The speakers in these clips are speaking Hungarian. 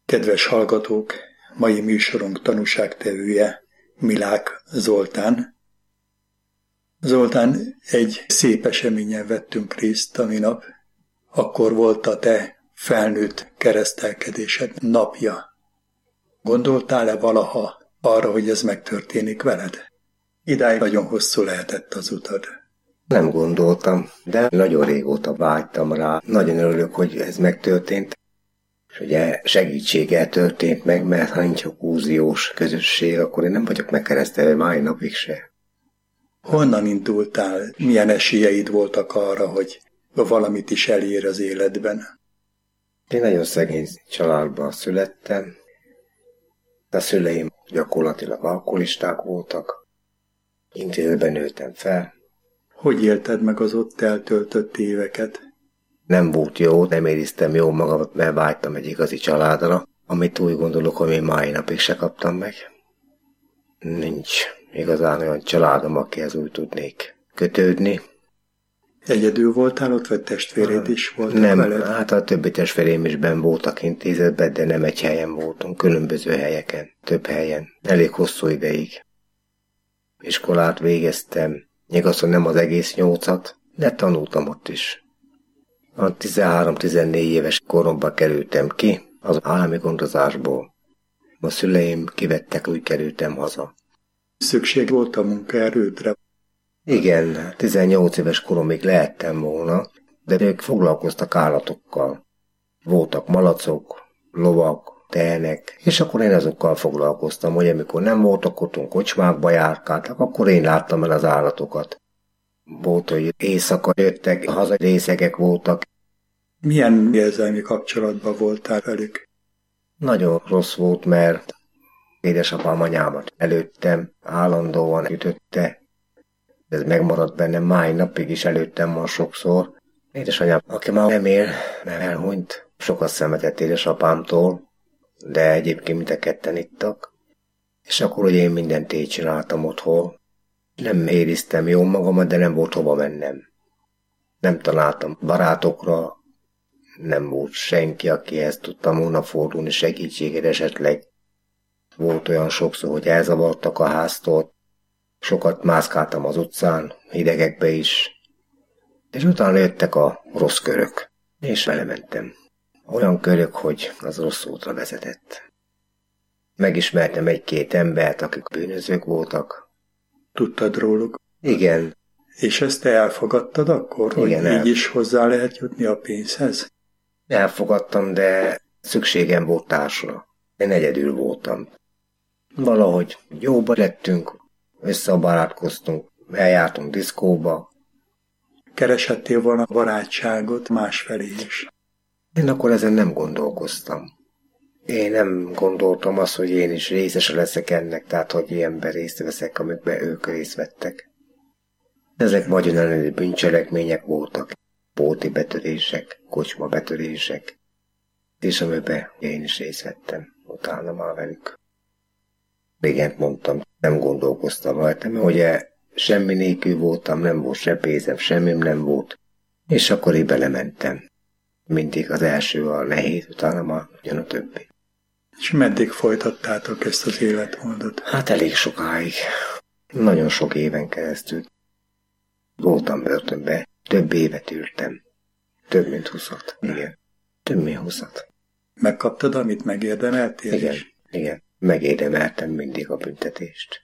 Kedves hallgatók, mai műsorunk tanúságtevője Milák Zoltán. Zoltán, egy szép eseményen vettünk részt a minap. Akkor volt a te felnőtt keresztelkedésed napja. Gondoltál-e valaha arra, hogy ez megtörténik veled? Idáig nagyon hosszú lehetett az utad. Nem gondoltam, de nagyon régóta vágytam rá. Nagyon örülök, hogy ez megtörtént. És ugye segítséggel történt meg, mert ha nincs okúziós közösség, akkor én nem vagyok megkeresztelve mai napig se. Honnan indultál? Milyen esélyeid voltak arra, hogy valamit is elér az életben? Én nagyon szegény családban születtem. A szüleim gyakorlatilag alkoholisták voltak. Intézetben nőttem fel. Hogy élted meg az ott eltöltött éveket? Nem volt jó, nem éreztem jól magamat, mert vágytam egy igazi családra, amit úgy gondolok, hogy még mai napig se kaptam meg. Nincs igazán olyan családom, akihez úgy tudnék kötődni. Egyedül voltál ott, vagy testvéred is voltak Nem, veled? hát a többi testvérém is benn voltak intézetben, de nem egy helyen voltunk, különböző helyeken, több helyen, elég hosszú ideig. Iskolát végeztem, igaz, hogy nem az egész 8-at, de tanultam ott is. A 13-14 éves koromban kerültem ki az állami gondozásból. A szüleim kivettek, úgy kerültem haza. Szükség volt a munkaerődre? Igen, 18 éves koromig lehettem volna, de ők foglalkoztak állatokkal. Voltak malacok, lovak, tehenek, és akkor én azokkal foglalkoztam, hogy amikor nem voltak otthon, kocsmákba járkáltak, akkor én láttam el az állatokat. Volt, hogy éjszaka jöttek, haza részegek voltak. Milyen érzelmi kapcsolatban voltál velük? Nagyon rossz volt, mert édesapám anyámat előttem, állandóan ütötte. Ez megmaradt bennem, máj napig is előttem van sokszor. Édesanyám, aki már nem él, mert elhunyt, sokat szenvedett édesapámtól, de egyébként mind a ketten ittak. És akkor ugye én mindent így csináltam otthon. Nem éreztem jól magamat, de nem volt hova mennem. Nem találtam barátokra, nem volt senki, akihez tudtam volna fordulni segítségére esetleg. Volt olyan sokszor, hogy elzavartak a háztól, sokat mászkáltam az utcán, hidegekbe is, és utána jöttek a rossz körök, és belementem. Olyan körök, hogy az rossz útra vezetett. Megismertem egy-két embert, akik bűnözők voltak. Tudtad róluk? Igen. És ezt te elfogadtad akkor, Igen, hogy így is hozzá lehet jutni a pénzhez? Elfogadtam, de szükségem volt társra. Én egyedül voltam. Valahogy jóba lettünk, összebarátkoztunk, eljártunk diszkóba. Kereshettél volna barátságot másfelé is? Én akkor ezen nem gondolkoztam. Én nem gondoltam azt, hogy én is részese leszek ennek, tehát hogy ilyenben részt veszek, amikben ők részt vettek. Ezek vagyonellenő bűncselekmények voltak, póti betörések, kocsma betörések, és amiben én is részt vettem, utána már velük. Régen mondtam, nem gondolkoztam rajta, mert ugye semmi nélkül voltam, nem volt se pénzem, semmim nem volt, és akkor így belementem. Mindig az első a nehéz, utána már jön a többi. És meddig folytattátok ezt az életmódot? Hát elég sokáig. Nagyon sok éven keresztül. Voltam börtönbe, több évet ültem. Több mint 20-at. Igen. Több mint 20-at. Megkaptad, amit megérdemeltél Igen, is? igen. Megérdemeltem mindig a büntetést.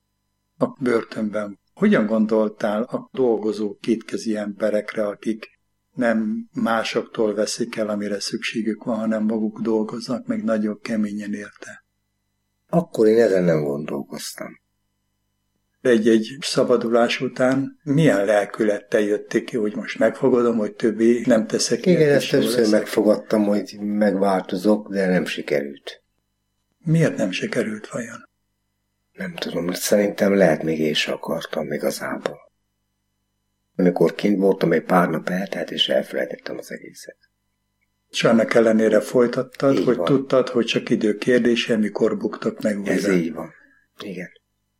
A börtönben hogyan gondoltál a dolgozó kétkezi emberekre, akik nem másoktól veszik el, amire szükségük van, hanem maguk dolgoznak, meg nagyon keményen érte? Akkor én ezen nem gondolkoztam. Egy szabadulás után milyen lelkülettel jötték ki, hogy most megfogadom, hogy többé nem teszek ilyet? Igen, ezt többször megfogadtam, hogy megváltozok, de nem sikerült. Miért nem sikerült vajon? Nem tudom, szerintem lehet még én se akartam igazából. Amikor kint voltam, egy pár nap eltelt, és elfelejtettem az egészet. És annak ellenére folytattad, így hogy van. Tudtad, hogy csak idő kérdése, mikor buktak meg újra. Ez így van. Igen.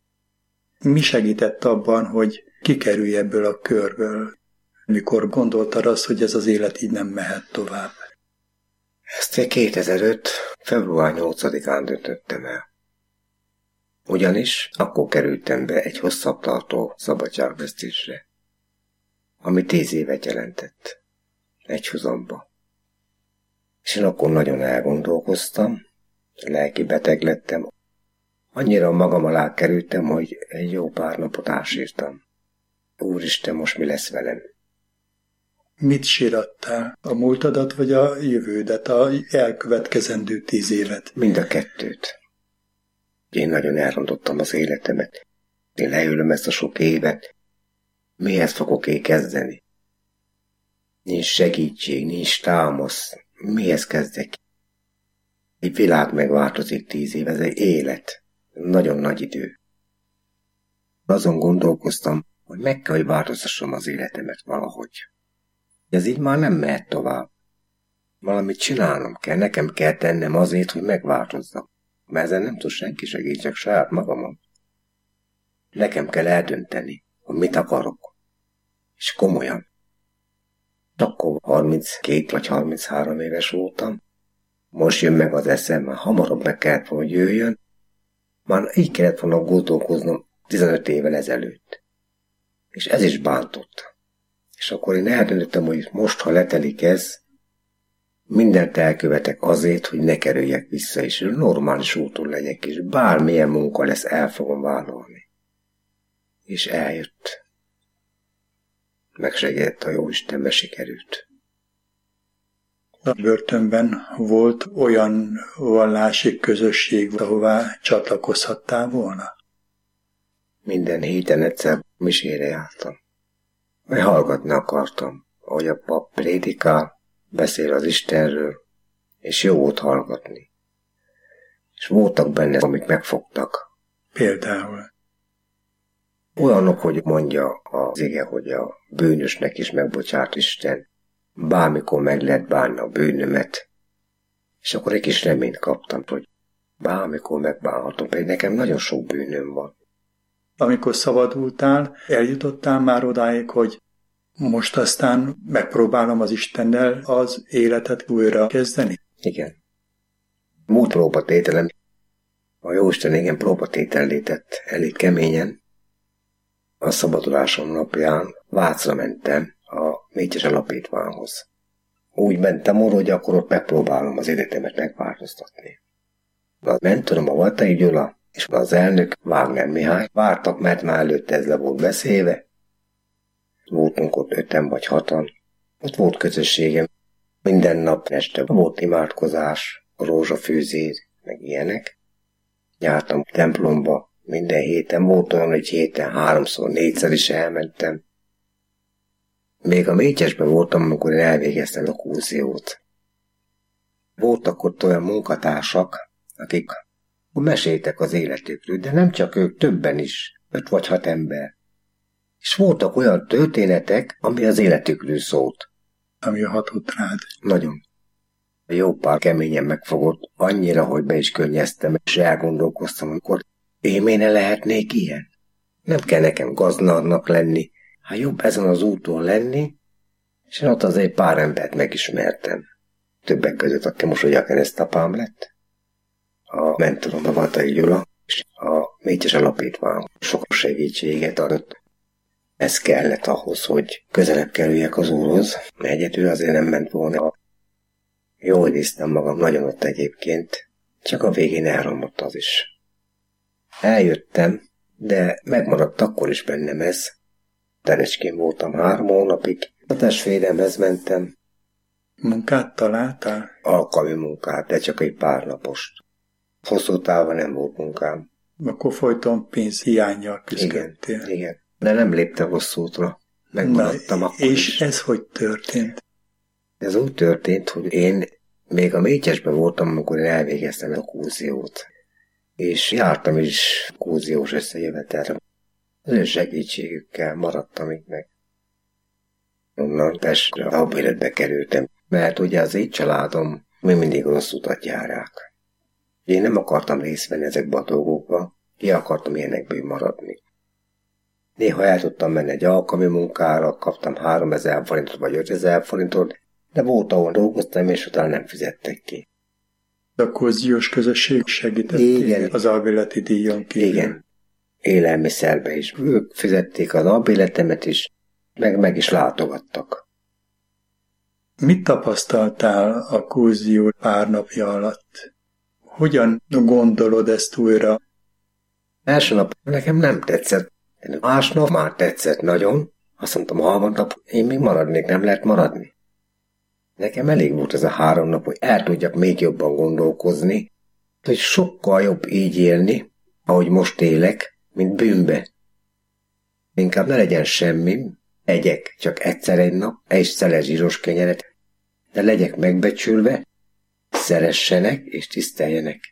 Mi segített abban, hogy kikerülj ebből a körből, mikor gondoltad azt, hogy ez az élet így nem mehet tovább? Ezt 2005. február 8-án döntöttem el. Ugyanis akkor kerültem be egy hosszabb tartó szabadságvesztésre, ami 10 évet jelentett. Egyhuzamba. És én akkor nagyon elgondolkoztam, lelki beteg lettem. Annyira magam alá kerültem, hogy egy jó pár napot ásírtam. Úristen, most mi lesz velem? Mit sírattál? A múltadat vagy a jövődet, a elkövetkezendő 10 évet? Mind a kettőt. Én nagyon elrontottam az életemet. Én leülöm ezt a sok évet. Mihez fogok én kezdeni? Nincs segítség, nincs támasz. Mihez kezdek? Egy világ megváltozik 10 év, ez egy élet. Nagyon nagy idő. Azon gondolkoztam, hogy meg kell, hogy változtassam az életemet valahogy. Ez így már nem mehet tovább. Valamit csinálnom kell, nekem kell tennem azért, hogy megváltozzak. Mert ezen nem tud senki segíteni, csak saját magamon. Nekem kell eldönteni, hogy mit akarok. És komolyan. Akkor 32 vagy 33 éves voltam. Most jön meg az eszem, már hamarabb meg kellett volna, hogy jöjjön. Már így kellett volna gondolkoznom 15 évvel ezelőtt. És ez is bántott. És akkor én eldöntöttem, hogy most, ha letelik ez, mindent elkövetek azért, hogy ne kerüljek vissza, és normális úton legyek, és bármilyen munka lesz, el fogom vállalni. És eljött. Megsegített a Jóisten, sikerült. A börtönben volt olyan vallási közösség, ahová csatlakozhattál volna? Minden héten egyszer misére jártam. Mert hallgatni akartam, ahogy a pap prédikál, beszél az Istenről, és jó volt hallgatni. És voltak benne, amik megfogtak. Például? Olyanok, hogy mondja az ige, hogy a bűnösnek is megbocsát Isten, bármikor meg lehet bánni a bűnömet. És akkor egy kis reményt kaptam, hogy bármikor megbánhatom, pedig nekem nagyon sok bűnöm van. Amikor szabadultál, eljutottál már odáig, hogy most aztán megpróbálom az Istennel az életet újra kezdeni? Igen. Múlt próbatételem, a Jóisten igen próbatétellé tett elég keményen. A szabadulásom napján Vácra mentem a Mécses Alapítványhoz. Úgy mentem oda, hogy akkor ott megpróbálom az életemet megváltoztatni. A mentorom a Vatai Gyula és az elnök Wagner Mihály vártak, mert már előtte ez le volt beszélve. Voltunk ott 5-en vagy 6-an. Ott volt közösségem. Minden nap este volt imádkozás, rózsafűzés, meg ilyenek. Jártam templomba minden héten. Volt olyan, hogy héten 3-szor, 4-szer is elmentem. Még a Mécsesben voltam, amikor én elvégeztem a kurziót. Voltak ott olyan munkatársak, akik meséltek az életükről, de nem csak ők, többen is, 5 vagy 6 ember. És voltak olyan történetek, ami az életükről szólt. Ami hatott rád. Nagyon. Jó pár keményen megfogott, annyira, hogy be is könnyeztem, és elgondolkoztam, amikor én ne lehetnék ilyen. Nem kell nekem gazdagnak lenni, hát jobb ezen az úton lenni, és én ott azért pár embert megismertem. Többek között, aki most ugye a keresztapám lett. A mentorom a Vatai Gyula, és a Mécses Alapítvány sok segítséget adott. Ez kellett ahhoz, hogy közelebb kerüljek az Úrhoz, mert egyedül azért nem ment volna. Jól néztem magam nagyon ott egyébként, csak a végén elromlott az is. Eljöttem, de megmaradt akkor is bennem ez. Terecskén voltam 3 hónapig, a testvéremhez mentem. Munkát találtál? Alkalmi munkát, de csak egy pár napost. Hosszú távon nem volt munkám. Akkor folyton pénzhiánnyal küzdöttél. Igen. De nem léptem rossz útra. Megmaradtam akkor és is. ez hogy történt? Ez úgy történt, hogy én még a Mécsesben voltam, amikor én elvégeztem a kurziót. És jártam is kurziós összejövetelre. Az ő segítségükkel maradtam itt meg. Onnan Pestre a életbe kerültem, mert ugye az így családom még mindig rossz utat járják. Én nem akartam részt venni ezekbe a dolgokba, ki akartam ilyenekből maradni. Néha el tudtam menni egy alkalmi munkára, kaptam 3000 forintot vagy 5000 forintot, de volt, ahol dolgoztam, és utána nem fizettek ki. A kóziós közösség segített az albéleti díjon kívül. Igen. Élelmiszerbe is. Ők fizették az albéletemet is, meg is látogattak. Mit tapasztaltál a kózió pár napja alatt? Hogyan gondolod ezt újra? Első nap nekem nem tetszett. Másnap már tetszett nagyon. Azt mondtam, harmadnap én még maradnék, nem lehet maradni. Nekem elég volt ez a 3 nap, hogy el tudjak még jobban gondolkozni, hogy sokkal jobb így élni, ahogy most élek, mint bűnbe. Inkább ne legyen semmi, egyek csak egyszer egy nap, egy szeles zsíros kenyeret, de legyek megbecsülve, szeressenek és tiszteljenek.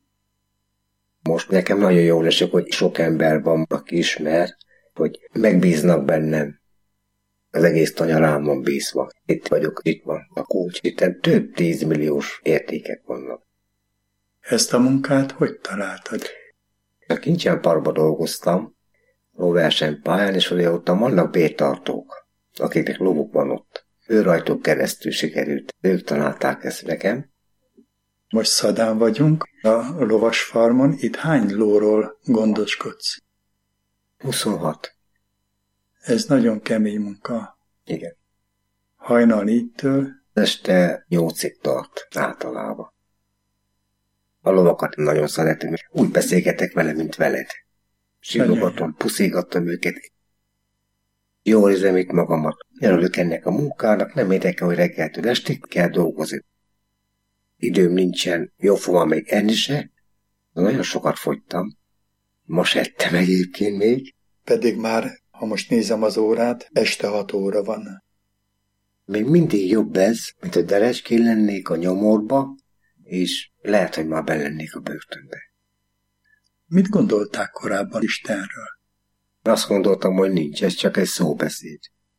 Most nekem nagyon jól esik, hogy sok ember van, aki ismer, hogy megbíznak bennem. Az egész tanya rám van bízva. Itt vagyok, itt van a kulcs. Itten több 10 milliós értékek vannak. Ezt a munkát hogy találtad? A Kincsenparkban dolgoztam, lóversenypályán, és ott vannak bértartók, akiknek lovuk van ott. Ő rajtuk keresztül sikerült. Ők találták ezt nekem. Most Szadán vagyunk, a lovasfarmon. Itt hány lóról gondoskodsz? 26. Ez nagyon kemény munka. Igen. Hajnal 4-től? Este 8-ig tart általában. A lovakat nagyon szeretem, úgy beszélgetek vele, mint veled. Sírogatom, puszigattam őket. Jól érzem itt magamat. Jelölök ennek a munkának, nem érdekel, hogy reggeltől estig kell dolgozni. Időm nincsen, jó fogom még enni se. Nagyon sokat fogytam. Most ettem egyébként még. Pedig már, ha most nézem az órát, este 6 óra van. Még mindig jobb ez, mint hogy derecskén lennék a nyomorba, és lehet, hogy már belennék a börtönbe. Mit gondolták korábban Istenről? Azt gondoltam, hogy nincs, ez csak egy szóbeszéd.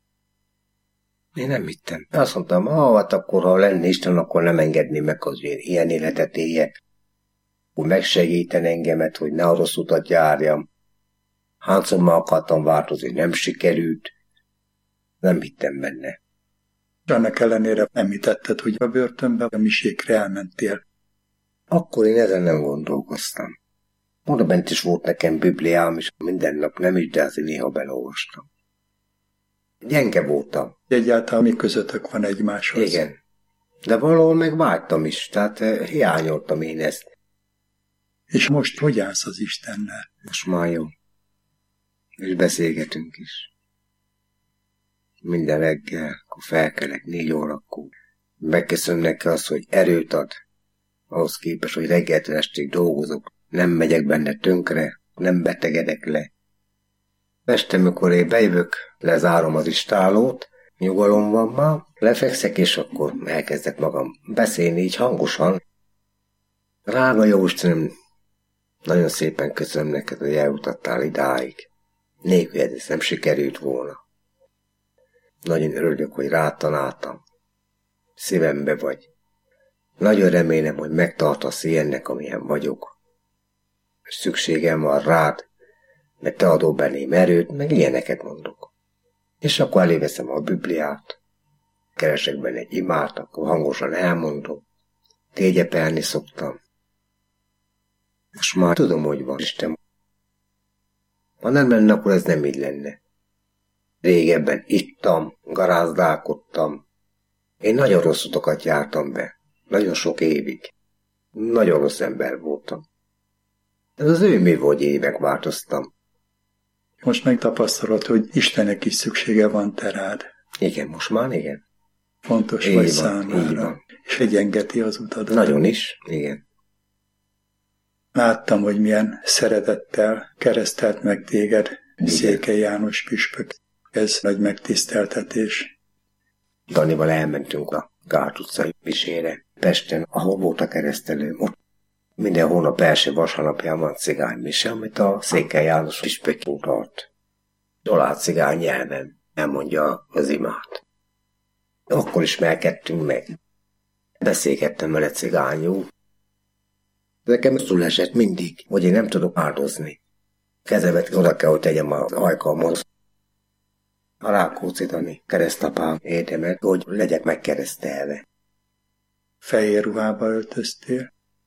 Én nem hittem. Azt mondtam, hát akkor, ha lenne Isten, akkor nem engedné meg, hogy ilyen életet éljek. Hogy megsegíten engemet, hogy ne a rossz utat járjam. Hányszor már akartam változni, nem sikerült. Nem hittem benne. Annak ellenére említetted, hogy a börtönbe a misékre elmentél. Akkor én ezen nem gondolkoztam. Oda bent is volt nekem bibliám, és minden nap nem is, de azért néha belolvastam. Gyenge voltam. Egyáltalán mi közöttök van egymáshoz? Igen. De valahol meg vágytam is, tehát hiányoltam én ezt. És most hogy állsz az Istennel? Most már jó. És beszélgetünk is. Minden reggel, akkor felkelek 4 órakor. Megköszönöm neki azt, hogy erőt ad. Ahhoz képest, hogy reggeltől estig dolgozok. Nem megyek benne tönkre, nem betegedek le. Este, amikor én bejövök, lezárom az istálót, nyugalom van már, lefekszek, és akkor elkezdek magam beszélni így hangosan. Drága Jóistenem, nagyon szépen köszönöm neked, hogy eljutattál idáig. Nélkül ez nem sikerült volna. Nagyon örülök, hogy rád találtam. Szívembe vagy. Nagyon remélem, hogy megtartasz ilyennek, amilyen vagyok. Szükségem van rád, mert te adod belém erőt, meg ilyeneket mondok. És akkor eléveszem a Bibliát, keresek benne egy imát, akkor hangosan elmondom. Tégyepelni szoktam. Most már tudom, hogy van Isten. Ha nem lenne, akkor ez nem így lenne. Régebben ittam, garázdálkodtam. Én nagyon rossz utakat jártam be. Nagyon sok évig. Nagyon rossz ember voltam. Ez az ő mi vagy évek változtam. Most megtapasztalod, hogy Istennek is szüksége van te rád. Igen, most már igen. Fontos vagy számára. És egyengeti az utadat. Nagyon is, igen. Láttam, hogy milyen szeretettel keresztelt meg téged Székely János püspök. Ez nagy megtiszteltetés. Danival elmentünk a Gát utcai misére, Pesten, ahol volt a keresztelőm. Ott minden hónap első vasárnapján van cigánymise, amit a Székely János püspök tart. Család cigány nyelven elmondja az imát. Akkor ismerkedtünk meg. Beszélgettem vele cigányul. Nekem szól esett mindig, hogy én nem tudok áldozni. Kezemet oda kell, hogy tegyem a hajkalmhoz. A Rákóczi-Dani keresztapám érdemet, hogy legyek megkeresztelve. Fehér ruhába öltöztél?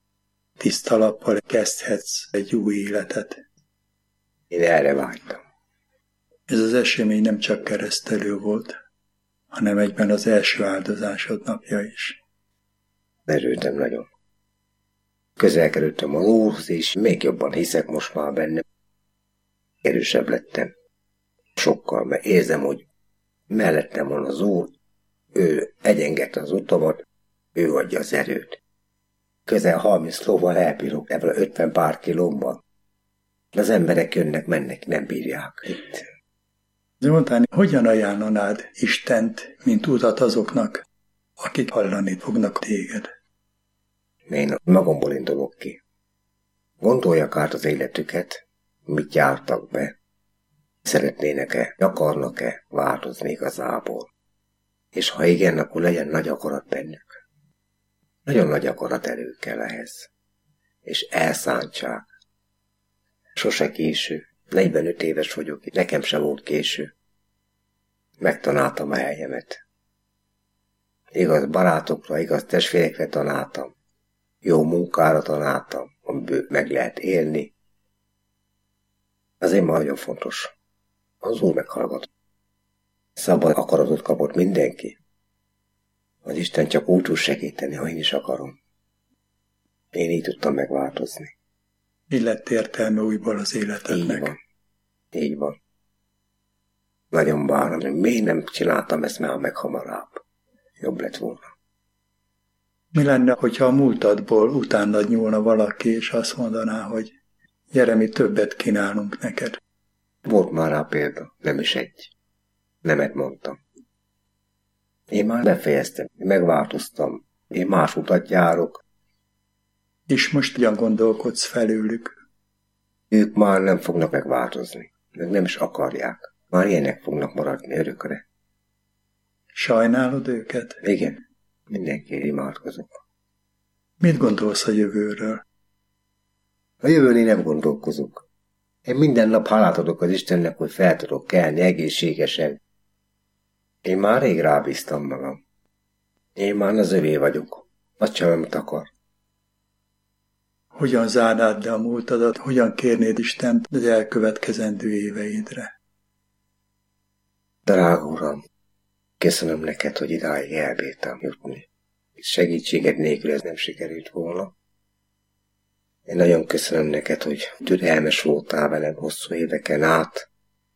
tiszta lappal kezdhetsz egy új életet. Én erre vágytam. Ez az esemény nem csak keresztelő volt, hanem egyben az első áldozásod napja is. Örültem nagyon. Közel kerültem az Úrhoz, és még jobban hiszek most már benne. Erősebb lettem. Sokkal, mert érzem, hogy mellettem van az Úr, ő egyengette az utamat, ő adja az erőt. Közel 30 lóval elbírok ebből 50 pár kilómmal. Az emberek jönnek, mennek, nem bírják itt. Zoltán, hogyan ajánlanád Istent, mint utat azoknak, akik hallani fognak téged? Én magamból indulok ki. Gondolják át az életüket, mit jártak be. Szeretnének-e, akarnak-e változni igazából. És ha igen, akkor legyen nagy akarat bennük. Nagyon nagy akarat elő kell ehhez. És elszántság. Sose késő. 45 éves vagyok, nekem sem volt késő. Megtanáltam a helyemet. Igaz barátokra, igaz testvérekre tanáltam. Jó munkára tanáltam, amiből meg lehet élni. Azért már nagyon fontos. Az Úr meghallgat. Szabad akaratot kapott mindenki. Az Isten csak úgy tud segíteni, ha én is akarom. Én így tudtam megváltozni. Így lett értelme újból az életednek. Így van. Így van. Nagyon bánom, hogy miért nem csináltam ezt már meg hamarabb. Jobb lett volna. Mi lenne, hogyha a múltadból utánad nyúlna valaki, és azt mondaná, hogy gyere, mi többet kínálunk neked? Volt már rá példa, nem is egy. Nemet mondtam. Én már befejeztem, megváltoztam, én más utat járok. És most hogyan gondolkodsz felőlük? Ők már nem fognak megváltozni, meg nem is akarják. Már ilyenek fognak maradni örökre. Sajnálod őket? Igen, mindenki imádkozok. Mit gondolsz a jövőről? A jövőn én nem gondolkozok. Én minden nap hálát adok az Istennek, hogy fel tudok kelni egészségesen. Én már rég rábíztam magam. Én már az övé vagyok. Azt sem, amit akar. Hogyan zárnád le a múltadat, hogyan kérnéd Istent az elkövetkezendő éveidre? Drága Uram, köszönöm neked, hogy idáig elbírtam jutni. Segítséged nélkül ez nem sikerült volna. Én nagyon köszönöm neked, hogy türelmes voltál velem hosszú éveken át.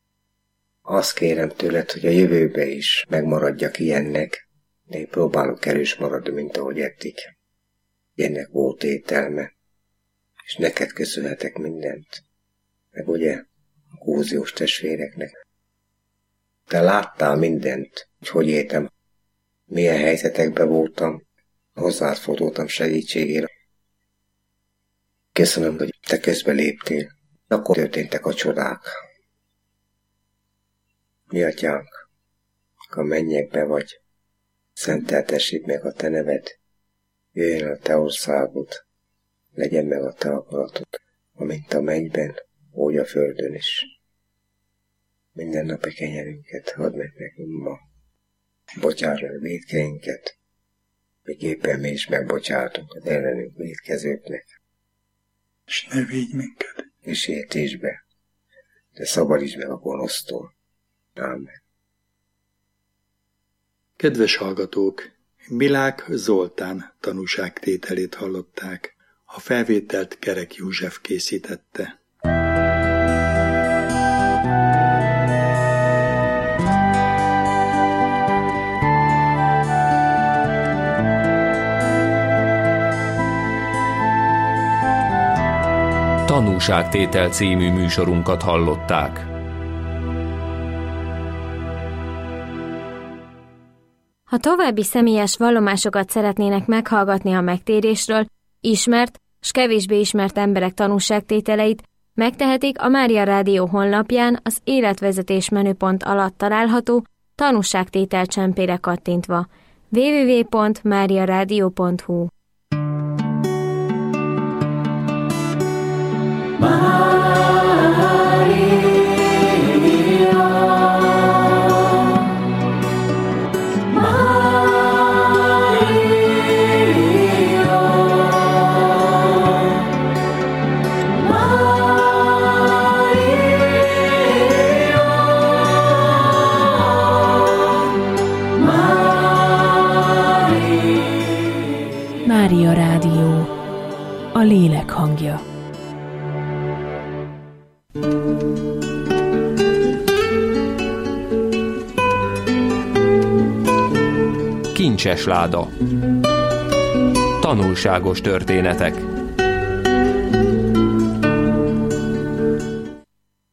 Azt kérem tőled, hogy a jövőbe is megmaradjak ilyennek. Én próbálok erős maradni, mint ahogy eddig. Ilyennek volt ételme. És neked köszönhetek mindent. Meg ugye a Kóziós testvéreknek. Te láttál mindent, hogy éltem. Milyen helyzetekben voltam. Hozzád fordultam segítségére. Köszönöm, hogy te közbe léptél. Akkor történtek a csodák. Mi atyánk, a mennyekbe vagy, szenteltessék meg a te neved, jöjjön a te országod, legyen meg a te akaratod, amint a mennyben, úgy a földön is. Minden napi kenyerünket add meg nekünk ma. Bocsáss meg vétkeinket, miképpen mi is megbocsátunk az ellenünk vétkezőknek. És ne vigy minket kísértésbe, de szabadíts meg a gonosztól. Ámen. Kedves hallgatók, Milák Zoltán tanúságtételét hallották. A felvételt Kerek József készítette. Tanúságtétel című műsorunkat hallották. Ha további személyes vallomásokat szeretnének meghallgatni a megtérésről, ismert s kevésbé ismert emberek tanúságtételeit, megtehetik a Mária Rádió honlapján az életvezetés menüpont alatt található tanúságtétel csempére kattintva. www.mariaradio.hu lélek hangja. Kincses láda. Tanulságos történetek.